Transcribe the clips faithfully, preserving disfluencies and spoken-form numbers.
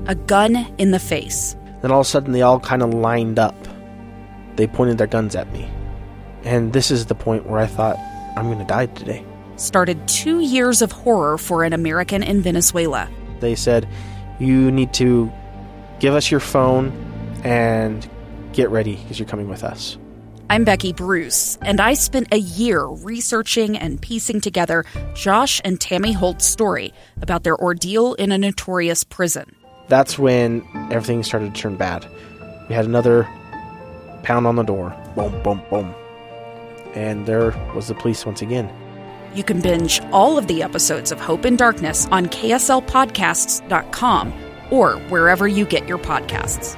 a gun in the face. Then all of a sudden they all kind of lined up. They pointed their guns at me. And this is the point where I thought, I'm going to die today. Started two years of horror for an American in Venezuela. They said, you need to give us your phone and get ready because you're coming with us. I'm Becky Bruce, and I spent a year researching and piecing together Josh and Tammy Holt's story about their ordeal in a notorious prison. That's when everything started to turn bad. We had another pound on the door. Boom, boom, boom. And there was the police once again. You can binge all of the episodes of Hope in Darkness on K S L podcasts dot com or wherever you get your podcasts.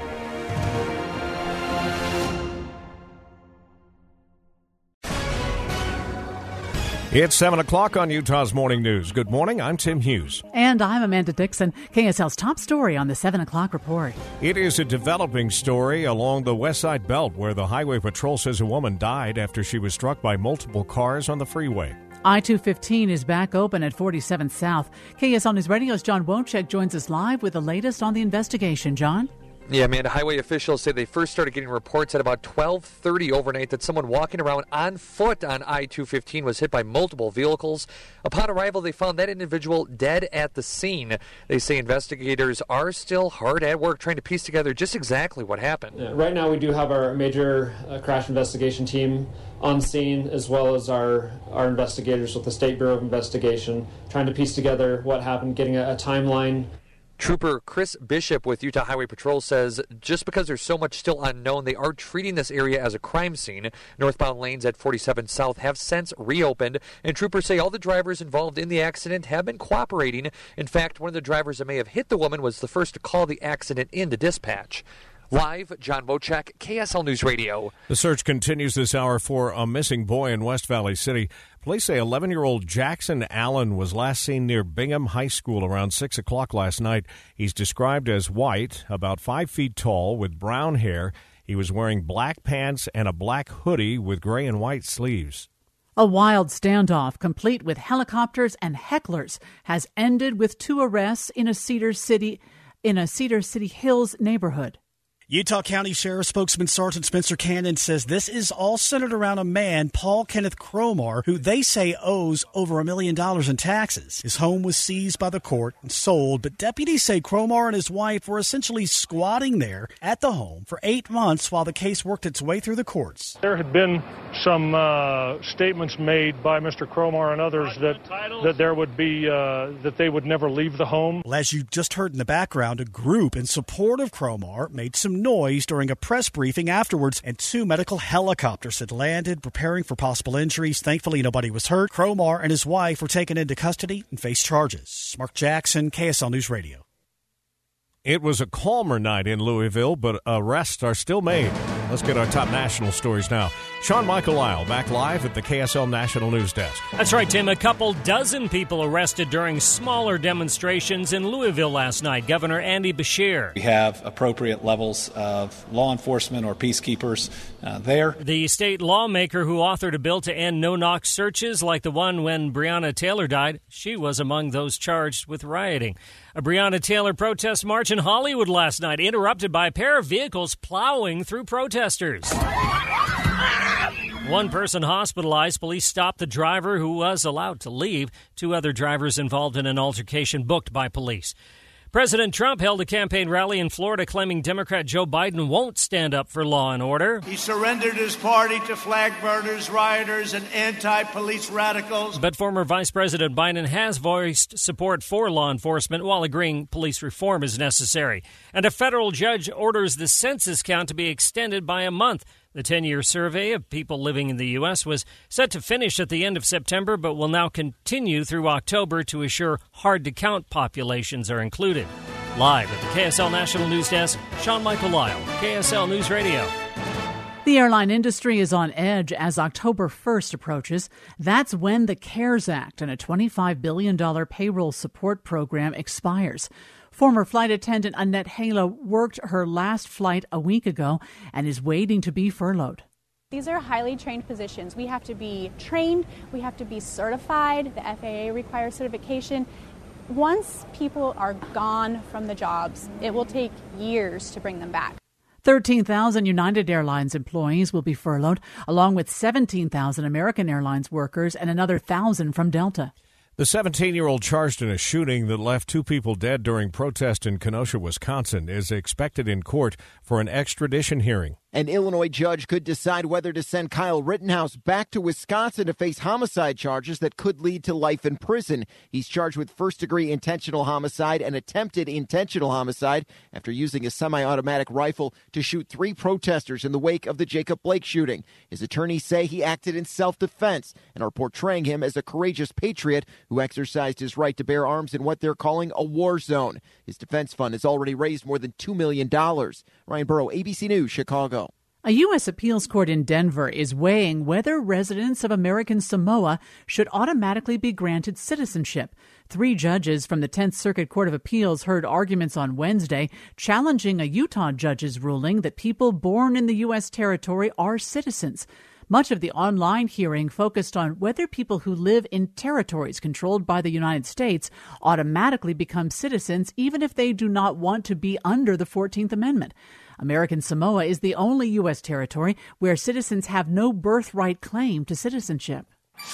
It's seven o'clock on Utah's Morning News. Good morning, I'm Tim Hughes. And I'm Amanda Dixon. K S L's top story on the seven o'clock report. It is a developing story along the West Side Belt where the Highway Patrol says a woman died after she was struck by multiple cars on the freeway. I two fifteen is back open at forty-seventh South. K S L News Radio's John Wojcik joins us live with the latest on the investigation. John? Yeah, Amanda, highway officials say they first started getting reports at about twelve thirty overnight that someone walking around on foot on I two fifteen was hit by multiple vehicles. Upon arrival, they found that individual dead at the scene. They say investigators are still hard at work trying to piece together just exactly what happened. Yeah, right now, we do have our major uh, crash investigation team on scene, as well as our, our investigators with the State Bureau of Investigation, trying to piece together what happened, getting a, a timeline. Trooper Chris Bishop with Utah Highway Patrol says just because there's so much still unknown, they are treating this area as a crime scene. Northbound lanes at forty-seven South have since reopened, and troopers say all the drivers involved in the accident have been cooperating. In fact, one of the drivers that may have hit the woman was the first to call the accident into dispatch. Live, John Wojcik, K S L News Radio. The search continues this hour for a missing boy in West Valley City. Police say eleven-year-old Jackson Allen was last seen near Bingham High School around six o'clock last night. He's described as white, about five feet tall, with brown hair. He was wearing black pants and a black hoodie with gray and white sleeves. A wild standoff, complete with helicopters and hecklers, has ended with two arrests in a Cedar City, in a Cedar City Hills neighborhood. Utah County Sheriff spokesman Sergeant Spencer Cannon says this is all centered around a man, Paul Kenneth Cromar, who they say owes over a million dollars in taxes. His home was seized by the court and sold, but deputies say Cromar and his wife were essentially squatting there at the home for eight months while the case worked its way through the courts. There had been some uh, statements made by Mister Cromar and others that that there would be uh, that they would never leave the home. Well, as you just heard in the background, a group in support of Cromar made some noise during a press briefing afterwards, and two medical helicopters had landed, preparing for possible injuries. Thankfully, nobody was hurt. Cromar and his wife were taken into custody and face charges. Mark Jackson, K S L News Radio. It was a calmer night in Louisville, but arrests are still made. Let's get our top national stories now. Sean Michael Lyle back live at the K S L National News Desk. That's right, Tim. A couple dozen people arrested during smaller demonstrations in Louisville last night. Governor Andy Beshear. We have appropriate levels of law enforcement or peacekeepers uh, there. The state lawmaker who authored a bill to end no-knock searches like the one when Breonna Taylor died, she was among those charged with rioting. A Breonna Taylor protest march in Hollywood last night, interrupted by a pair of vehicles plowing through protesters. One person hospitalized. Police stopped the driver who was allowed to leave. Two other drivers involved in an altercation booked by police. President Trump held a campaign rally in Florida claiming Democrat Joe Biden won't stand up for law and order. He surrendered his party to flag burners, rioters, and anti-police radicals. But former Vice President Biden has voiced support for law enforcement while agreeing police reform is necessary. And a federal judge orders the census count to be extended by a month. The ten-year survey of people living in the U S was set to finish at the end of September, but will now continue through October to assure hard-to-count populations are included. Live at the K S L National News Desk, Sean Michael Lyle, K S L News Radio. The airline industry is on edge as October first approaches. That's when the CARES Act and a twenty-five billion dollars payroll support program expires. Former flight attendant Annette Halo worked her last flight a week ago and is waiting to be furloughed. These are highly trained positions. We have to be trained. We have to be certified. The F A A requires certification. once people are gone from the jobs, it will take years to bring them back. thirteen thousand United Airlines employees will be furloughed, along with seventeen thousand American Airlines workers and another one thousand from Delta. The seventeen-year-old charged in a shooting that left two people dead during protest in Kenosha, Wisconsin, is expected in court for an extradition hearing. An Illinois judge could decide whether to send Kyle Rittenhouse back to Wisconsin to face homicide charges that could lead to life in prison. He's charged with first-degree intentional homicide and attempted intentional homicide after using a semi-automatic rifle to shoot three protesters in the wake of the Jacob Blake shooting. His attorneys say he acted in self-defense and are portraying him as a courageous patriot who exercised his right to bear arms in what they're calling a war zone. His defense fund has already raised more than two million dollars. Ryan Burrow, A B C News, Chicago. A U S appeals court in Denver is weighing whether residents of American Samoa should automatically be granted citizenship. Three judges from the tenth Circuit Court of Appeals heard arguments on Wednesday challenging a Utah judge's ruling that people born in the U S territory are citizens. Much of the online hearing focused on whether people who live in territories controlled by the United States automatically become citizens even if they do not want to be under the fourteenth Amendment. American Samoa is the only U S territory where citizens have no birthright claim to citizenship.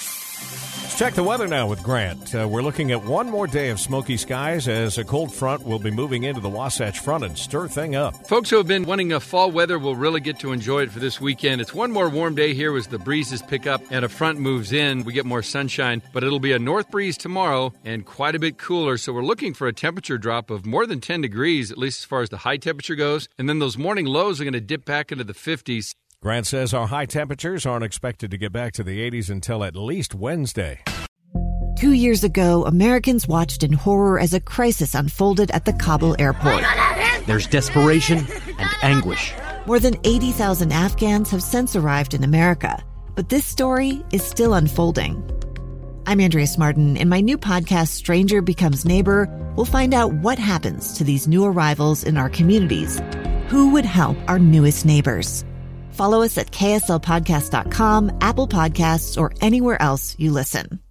Let's check the weather now with Grant. Uh, we're looking at one more day of smoky skies as a cold front will be moving into the Wasatch Front and stir thing up. Folks who have been wanting a fall weather will really get to enjoy it for this weekend. It's one more warm day here as the breezes pick up and a front moves in. We get more sunshine, but it'll be a north breeze tomorrow and quite a bit cooler. So we're looking for a temperature drop of more than ten degrees, at least as far as the high temperature goes. And then those morning lows are going to dip back into the fifties. Grant says our high temperatures aren't expected to get back to the eighties until at least Wednesday. Two years ago, Americans watched in horror as a crisis unfolded at the Kabul airport. There's desperation and anguish. More than eighty thousand Afghans have since arrived in America, but this story is still unfolding. I'm Andrea Smartin. In my new podcast, Stranger Becomes Neighbor, we'll find out what happens to these new arrivals in our communities. Who would help our newest neighbors? Follow us at K S L podcast dot com, Apple Podcasts, or anywhere else you listen.